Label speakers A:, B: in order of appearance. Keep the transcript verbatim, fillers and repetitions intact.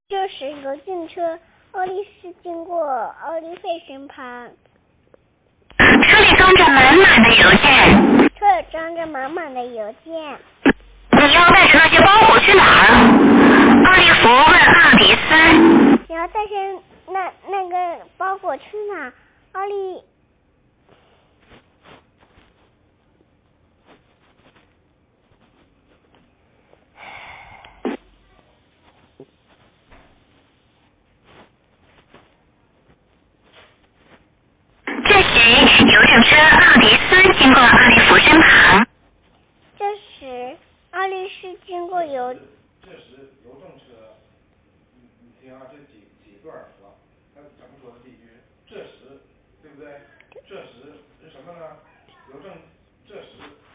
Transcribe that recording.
A: 这时邮件车奥利斯经过奥利费身旁，
B: 车里装着满满的邮件。
A: 车里装着满满的邮件。
B: 你要带着那些包裹去哪儿？奥利弗问奥迪斯。
A: 你要带着那那个包裹去哪？奥利。
B: 这时，邮政车奥迪斯经过奥利弗身旁。
A: 这时，奥利斯经过邮。
C: 这时，邮政车，你你听啊，这几几段说，他怎么说的第一句？这时，对不对？这时是什么呢？邮政，这时